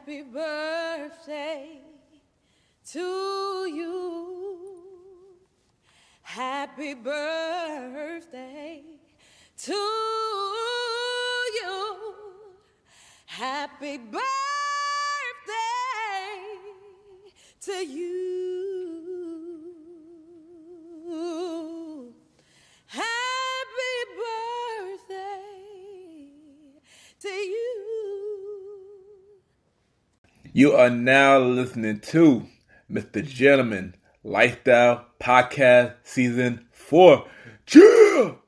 Happy birthday to you. Happy birthday to you. Happy birthday to you. Happy birthday to you. You are now listening to Mr. Gentleman Lifestyle Podcast Season 4. Chill!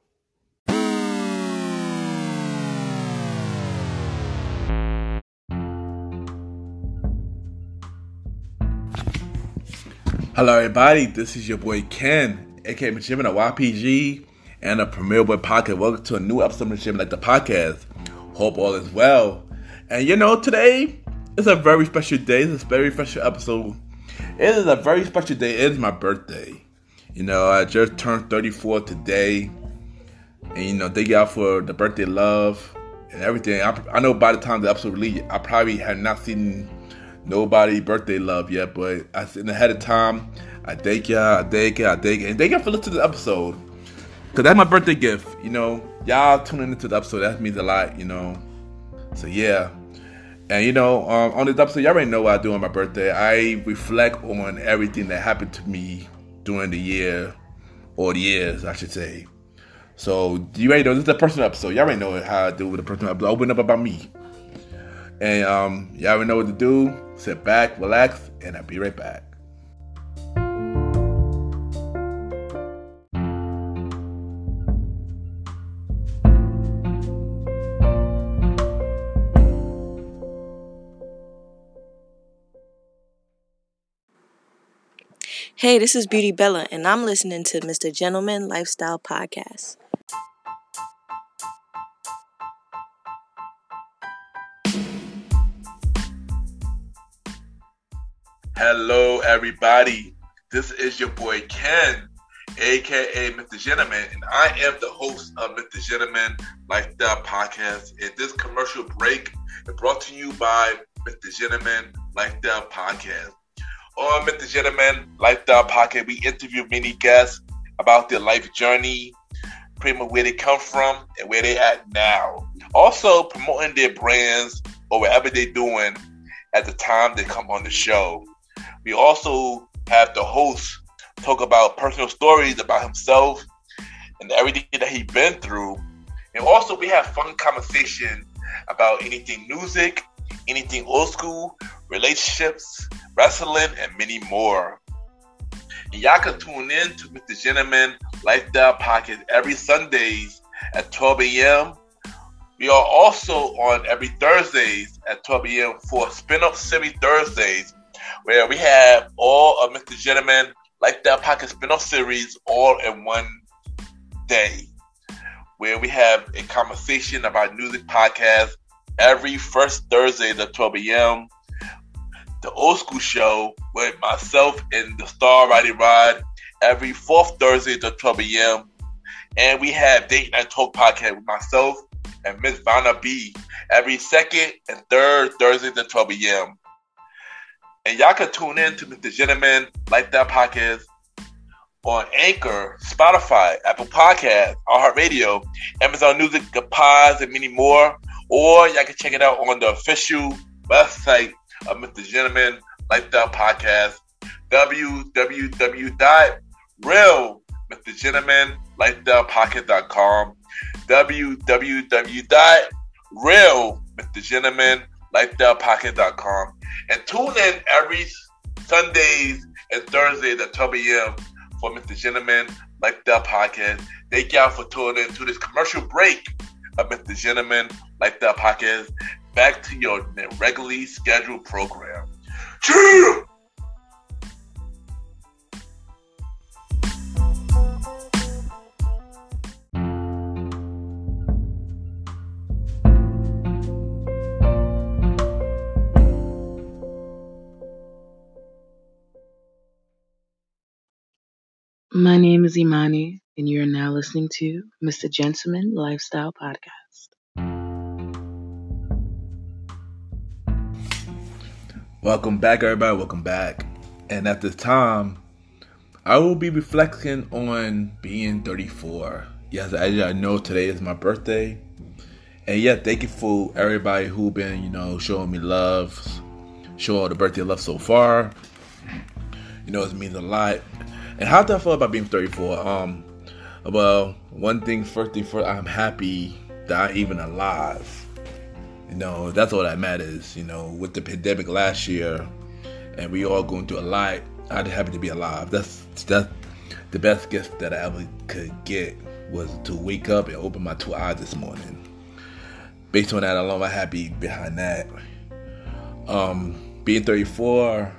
Hello everybody, this is your boy Ken, aka Mr. Gentleman of YPG and a Premier Boy Podcast. Welcome to a new episode of Mr. Gentleman Like the Podcast. Hope all is well. And today is a very special day. It's a very special episode. It is a very special day. It is my birthday. I just turned 34 today. And, thank y'all for the birthday love and everything. I know by the time the episode released, I probably have not seen nobody birthday love yet. But I said ahead of time, I thank y'all. And thank y'all for listening to the episode. Because that's my birthday gift. Y'all tuning into the episode. That means a lot, So, yeah. And on this episode, y'all already know what I do on my birthday. I reflect on everything that happened to me during the year, or the years, I should say. So, you already know this is a personal episode. Y'all already know how I do with a personal episode. Open up about me. And y'all already know what to do. Sit back, relax, and I'll be right back. Hey, this is Beauty Bella, and I'm listening to Mr. Gentleman Lifestyle Podcast. Hello, everybody. This is your boy Ken, aka Mr. Gentleman, and I am the host of Mr. Gentleman Lifestyle Podcast. And this commercial break is brought to you by Mr. Gentleman Lifestyle Podcast. On Mr. Gentleman Lifestyle Podcast, we interview many guests about their life journey, pretty much where they come from and where they at now. Also promoting their brands or whatever they're doing at the time they come on the show. We also have the host talk about personal stories about himself and everything that he's been through. And also we have fun conversation about anything music, anything old school, relationships, wrestling, and many more. And y'all can tune in to Mr. Gentleman Lifestyle Podcast every Sundays at 12 a.m. We are also on every Thursdays at 12 a.m. for Spin-Up Series Thursdays, where we have all of Mr. Gentleman Lifestyle Podcast Spin-Off Series all in one day, where we have a conversation about music podcast every first Thursday at 12 a.m. The Old School Show with myself and the Star Roddy Rod every fourth Thursday at 12 a.m. And we have Date Night Talk Podcast with myself and Miss Vanna B every second and third Thursday at 12 a.m. And y'all can tune in to Mr. Gentleman Lifestyle Podcast on Anchor, Spotify, Apple Podcasts, iHeartRadio, Amazon Music, The Pods, and many more. Or y'all can check it out on the official website of Mr. Gentleman Lifestyle Podcast, www.realmrgentlemanlifestylepodcast.com, www.realmrgentlemanlifestylepodcast.com, and tune in every Sundays and Thursdays at 12 a.m. for Mr. Gentleman Lifestyle Podcast. Thank y'all for tuning in to this commercial break of Mr. Gentleman Lifestyle Podcast. Back to your regularly scheduled program. Cheers! My name is Imani, and you're now listening to Mr. Gentleman Lifestyle Podcast. Welcome back, everybody. Welcome back. And at this time, I will be reflecting on being 34. Yes, as I know, today is my birthday. And yeah, thank you for everybody who been, showing me love, showing all the birthday love so far. It means a lot. And how do I feel about being 34? Well, one thing first, I'm happy that I'm even alive. That's all that matters. With the pandemic last year, and we all going through a lot, I'm happy to be alive. That's the best gift that I ever could get, was to wake up and open my two eyes this morning. Based on that alone, I'm happy behind that. Being 34,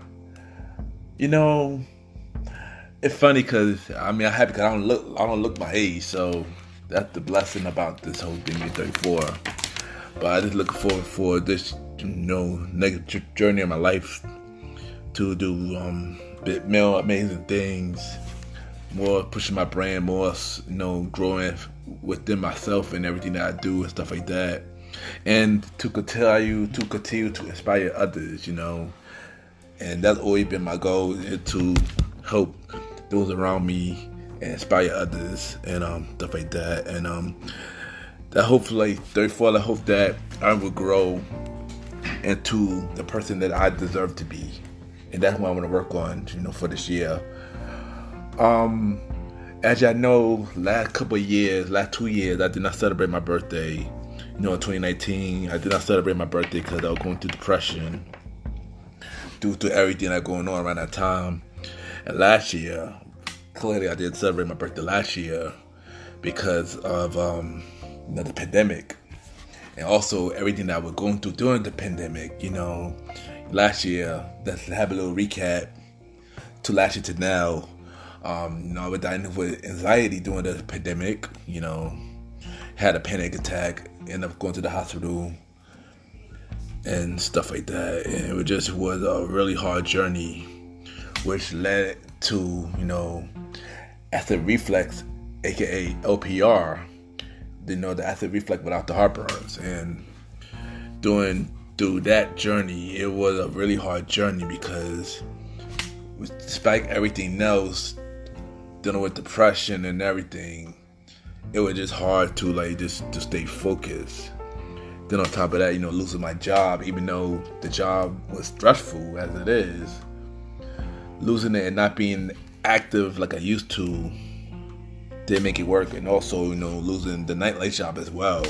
it's funny because I'm happy because I don't look my age, so that's the blessing about this whole thing being 34. But I just look forward for this, next journey of my life to do more amazing things, more pushing my brand, more growing within myself and everything that I do and stuff like that, and to continue to inspire others, and that's always been my goal, is to help those around me and inspire others and stuff like that, and that hopefully 34, I hope that I will grow into the person that I deserve to be. And that's what I'm going to work on, for this year. As y'all know, last 2 years, I did not celebrate my birthday. In 2019, I did not celebrate my birthday because I was going through depression due to everything that going on around that time. And last year, clearly I didn't celebrate my birthday last year because of the pandemic. And also everything that we're going through during the pandemic, last year, let's have a little recap to last year to now. I was dying with anxiety during the pandemic, had a panic attack, ended up going to the hospital and stuff like that. And it was a really hard journey, which led to, acid reflux, aka LPR, the acid reflux without the heartburns. And through that journey, it was a really hard journey because despite everything else, dealing with depression and everything, it was just hard to just to stay focused. Then on top of that, losing my job, even though the job was stressful as it is, losing it and not being active like I used to didn't make it work. And also, losing the nightlife job as well.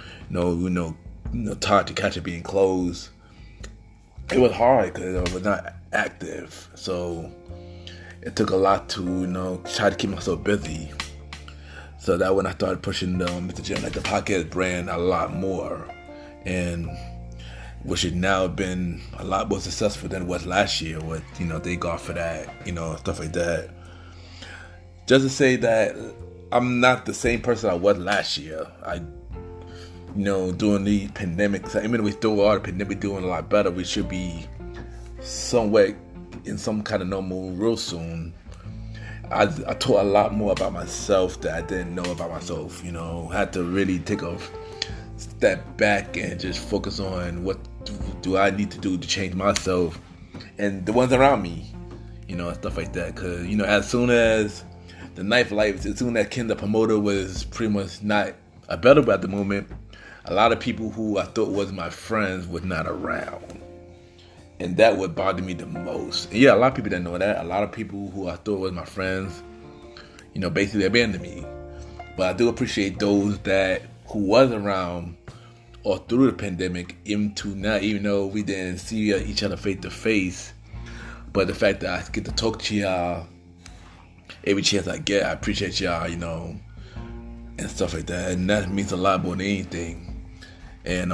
Tired to catch it being closed. It was hard because I was not active. So it took a lot to, try to keep myself busy. So that when I started pushing Mr. Jim, the podcast brand a lot more. And which has now been a lot more successful than it was last year with, thank God for that, stuff like that. Just to say that I'm not the same person I was last year. During the pandemic, even though we still are the pandemic doing a lot better, we should be somewhat in some kind of normal real soon. I taught a lot more about myself that I didn't know about myself. I had to really take a step back and just focus on what do I need to do to change myself and the ones around me, and stuff like that. Because, as soon as the nightlife, as soon as Ken the promoter was pretty much not available at the moment, a lot of people who I thought was my friends were not around. And that would bother me the most. And yeah, a lot of people didn't know that. A lot of people who I thought was my friends, basically abandoned me. But I do appreciate those who was around or through the pandemic, even to now, even though we didn't see each other face to face. But the fact that I get to talk to y'all every chance I get, I appreciate y'all, and stuff like that. And that means a lot more than anything. And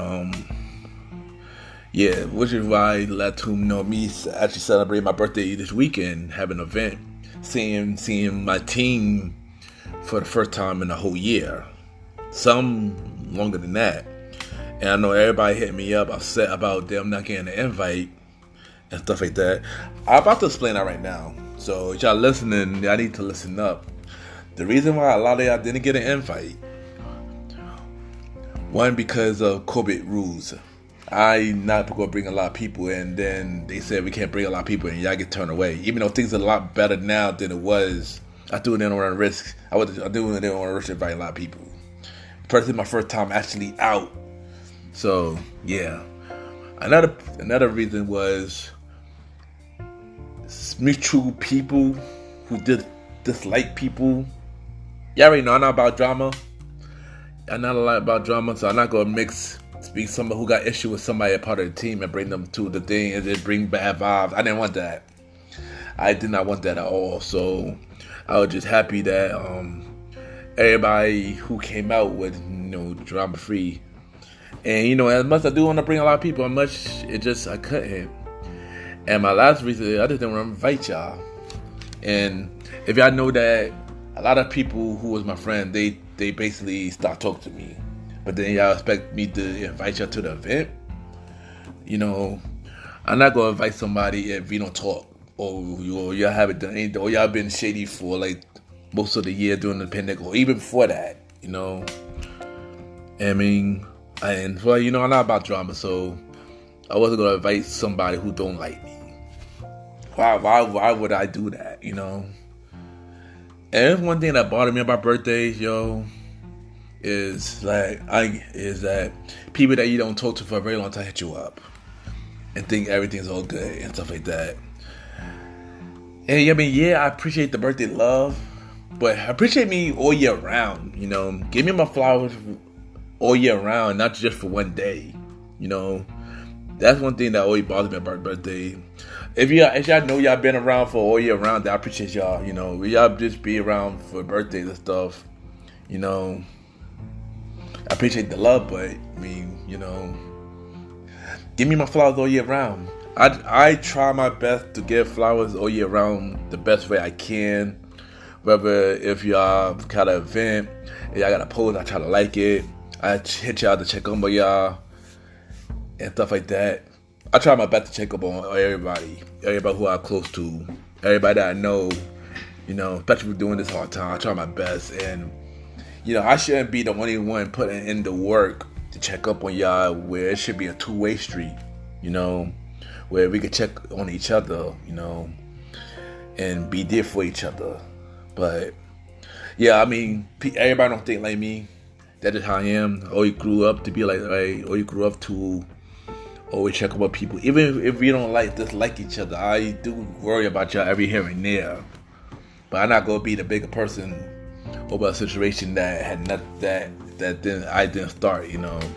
yeah, which is why I let him know me actually celebrate my birthday this weekend, have an event, seeing my team for the first time in a whole year. Some longer than that. And I know everybody hit me up upset about them not getting an invite and stuff like that. I'm about to explain that right now. So if y'all listening, y'all need to listen up. The reason why a lot of y'all didn't get an invite, one, because of COVID rules. I not going to bring a lot of people, and then they said we can't bring a lot of people, and y'all get turned away. Even though things are a lot better now than it was, I didn't want to risk. I didn't want to risk inviting a lot of people. First, my first time actually out. So yeah, another reason was mutual people who dislike people. Y'all already know I'm not about drama. I'm not a lot about drama, so I'm not gonna speak someone who got issue with somebody a part of the team and bring them to the thing and then bring bad vibes. I didn't want that. I did not want that at all. So I was just happy that everybody who came out with drama free. And as much as I do want to bring a lot of people, I couldn't. And my last reason, I just didn't want to invite y'all. And if y'all know that a lot of people who was my friend, they basically stopped talking to me. But then y'all expect me to invite y'all to the event? I'm not gonna invite somebody if we don't talk, or y'all haven't done anything, or y'all been shady for like most of the year during the pandemic, or even before that. I mean, and well, I'm not about drama, so I wasn't gonna invite somebody who don't like me. Why would I do that? And that's one thing that bothered me about birthdays, is that people that you don't talk to for a very long time hit you up and think everything's all good and stuff like that. And I appreciate the birthday love, but appreciate me all year round. Give me my flowers all year round, not just for one day. That's one thing that always bothers me about birthday. If y'all know y'all been around for all year round, I appreciate y'all. Y'all just be around for birthdays and stuff. I appreciate the love, but give me my flowers all year round. I try my best to give flowers all year round the best way I can. Whether if y'all got an event, if y'all got a post, I try to like it. I hit y'all to check on y'all and stuff like that. I try my best to check up on everybody who I'm close to, everybody that I know, especially during this hard time. I try my best, and I shouldn't be the only one putting in the work to check up on y'all, where it should be a two-way street, where we could check on each other, and be there for each other. But yeah, everybody don't think like me. That is how I am. I always grew up to be like, I always grew up to always check up on people. Even if we don't dislike each other, I do worry about y'all every here and there. But I'm not gonna be the bigger person over a situation that had I didn't start,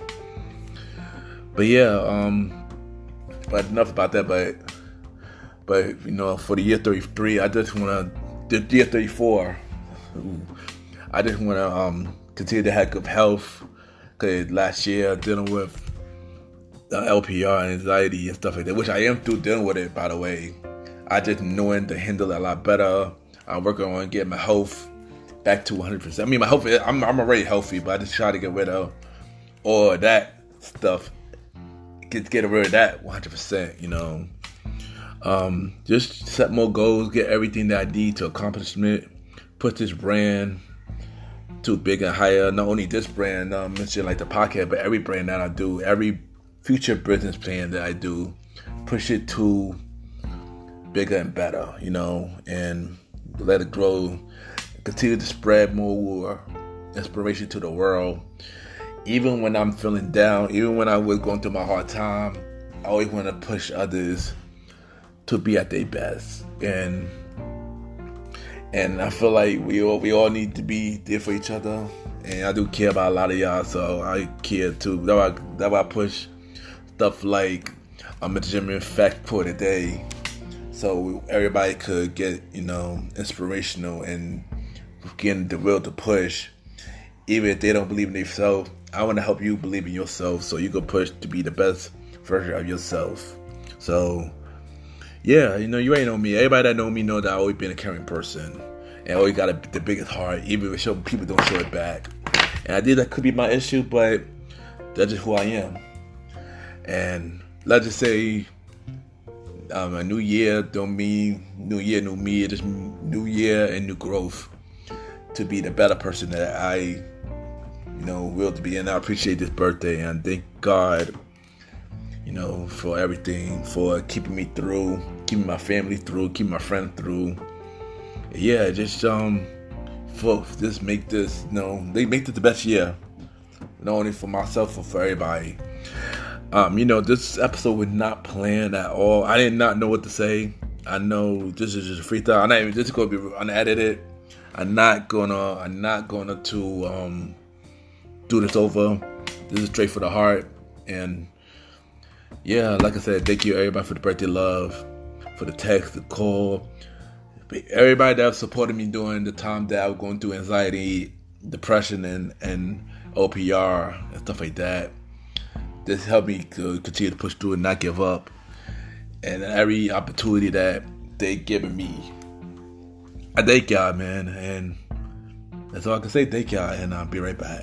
But yeah, but enough about that. But for the year 33, I just wanna the year 34. I just wanna continue to have good health. Cause last year dealing with LPR and anxiety and stuff like that, which I am still dealing with it, by the way. I just knowing to handle it a lot better. I'm working on getting my health back to 100%. My health, I'm already healthy, but I just try to get rid of all of that stuff. Get rid of that 100%, Just set more goals, get everything that I need to accomplishment, put this brand to bigger and higher. Not only this brand, mention like the podcast, but every brand that I do, every future business plan that I do, push it to bigger and better, and let it grow, continue to spread more inspiration to the world. Even when I'm feeling down, even when I was going through my hard time, I always want to push others to be at their best. And I feel like we all need to be there for each other. And I do care about a lot of y'all, so I care too. That's why I push stuff like a German fact for the day, so everybody could get inspirational and getting the will to push. Even if they don't believe in themselves, I want to help you believe in yourself, so you can push to be the best version of yourself. So yeah, you already know me. Everybody that know me know that I always been a caring person, and I always got the biggest heart, even if people don't show it back. And I think that could be my issue, but that's just who I am. And let's just say a new year don't mean new year, new me. It's just new year and new growth to be the better person that I will to be. And I appreciate this birthday, and thank God for everything, for keeping me through, keeping my family through, keeping my friends through. Yeah, just folks, just make this, they make this the best year, not only for myself but for everybody. This episode was not planned at all. I did not know what to say. I know this is just a freestyle. I'm not even just gonna be unedited. I'm not gonna to do this over. This is straight for the heart. And yeah, like I said, thank you everybody for the birthday love, for the text, the call, everybody that supported me during the time that I was going through anxiety, depression, and OPR and stuff like that. This helped me to continue to push through and not give up. And every opportunity that they given me, I thank y'all, man. And that's all I can say. Thank y'all, and I'll be right back.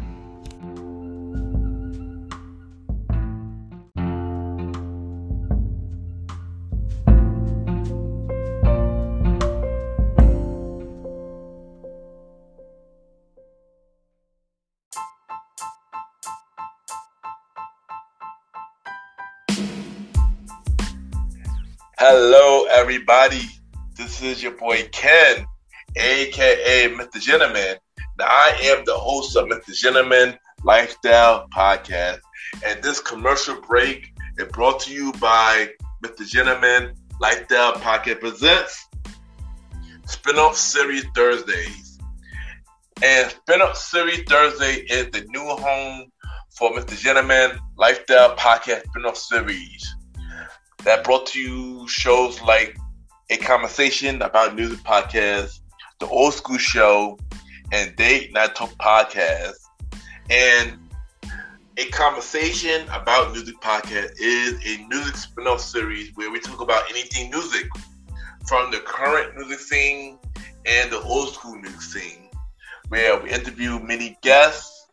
Hello, everybody. This is your boy Ken, aka Mr. Gentleman. Now, I am the host of Mr. Gentleman Lifestyle Podcast, and this commercial break is brought to you by Mr. Gentleman Lifestyle Podcast presents Spinoff Series Thursdays. And Spinoff Series Thursday is the new home for Mr. Gentleman Lifestyle Podcast Spinoff Series. That brought to you shows like A Conversation About Music Podcast, The Old School Show, and Date Night Talk Podcast. And A Conversation About Music Podcast is a music spin-off series where we talk about anything music, from the current music scene and the old school music scene, where we interview many guests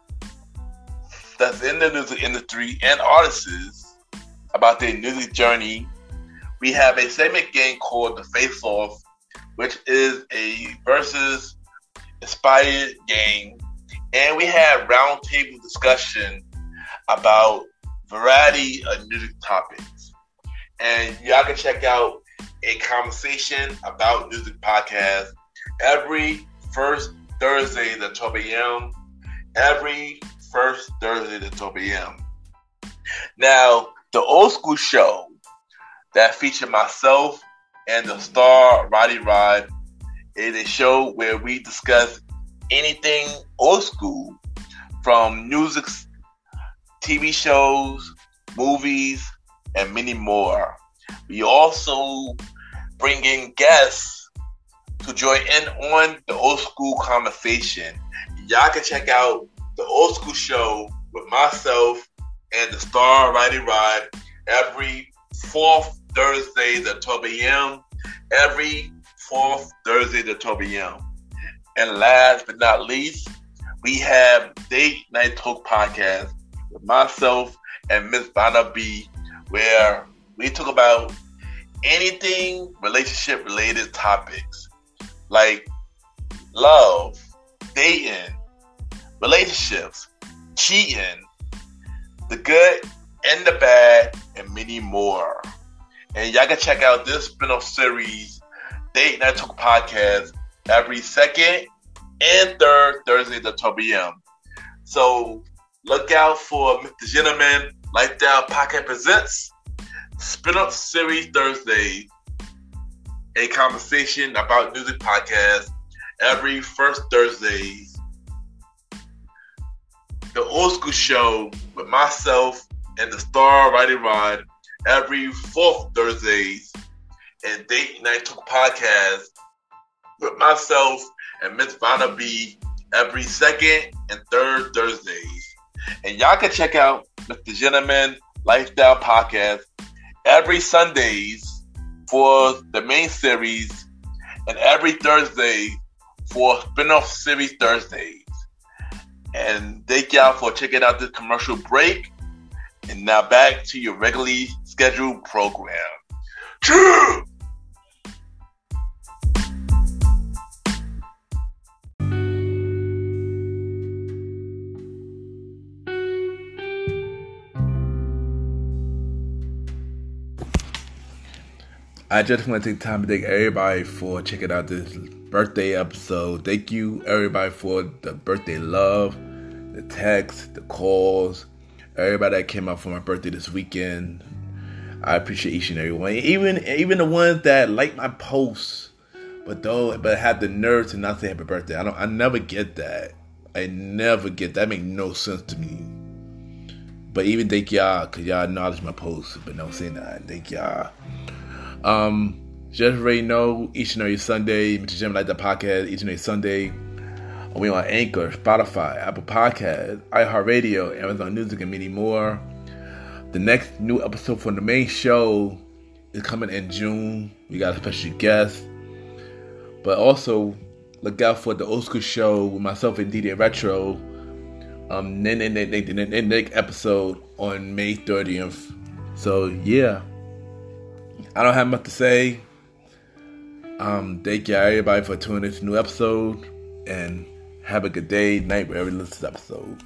that's in the music industry and artists about their music journey. We have a segment game called The Face Off, which is a versus inspired game. And we have roundtable discussion about variety of music topics. And y'all can check out A Conversation About Music Podcast every first Thursday at 12 a.m. Every first Thursday at 12 a.m. Now, the Old School Show that featured myself and the star Roddy Rod is a show where we discuss anything old school, from music, TV shows, movies, and many more. We also bring in guests to join in on the old school conversation. Y'all can check out the Old School Show with myself and the star Roddy Rod every fourth Thursday at 12 a.m. Every fourth Thursday at 12 a.m. And last but not least, we have Date Night Talk Podcast with myself and Miss Vanna B, where we talk about anything relationship related topics like love, dating, relationships, cheating, the good and the bad, and many more. And y'all can check out this spin-off series, Date Night Talk Podcast, every second and third Thursday at 12 p.m. So look out for Mr. Gentleman Lifestyle Podcast presents Spin-off Series Thursday, A Conversation About Music Podcast, every first Thursday. The Old School Show with myself and the star Roddy Rod every fourth Thursdays, and Date Night Talk Podcast with myself and Miss Vanna B every second and third Thursdays. And y'all can check out Mr. Gentleman Lifestyle Podcast every Sundays for the main series and every Thursday for spin-off series Thursdays. And thank y'all for checking out this commercial break. And now back to your regularly scheduled program. True! I just want to take time to thank everybody for checking out this birthday episode. Thank you, everybody, for the birthday love, the texts, the calls, everybody that came out for my birthday this weekend. I appreciate each and every one. Even the ones that like my posts, but have the nerve to not say happy birthday. I never get that. I never get that. That makes no sense to me. But even thank y'all, because y'all acknowledge my posts, but don't say that. Thank y'all. Just already know, each and every Sunday, Mr. Jim Like the Podcast, each and every Sunday, we on Anchor, Spotify, Apple Podcasts, iHeartRadio, Amazon Music, and many more. The next new episode from the main show is coming in June. We got a special guest. But also, look out for the Old School Show with myself and DJ Retro. The next episode on May 30th. So, yeah. I don't have much to say. Thank you everybody for tuning in to this new episode. And have a good day, night, wherever you listen to this episode.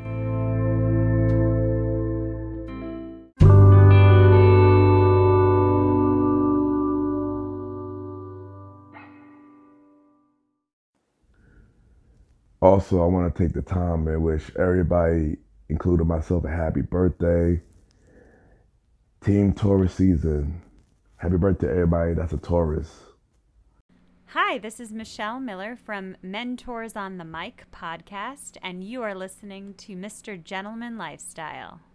Also, I want to take the time and wish everybody, including myself, a happy birthday. Team Taurus season. Happy birthday, everybody. That's a Taurus. Hi, this is Michelle Miller from Mentors on the Mic podcast, and you are listening to Mr. Gentleman Lifestyle.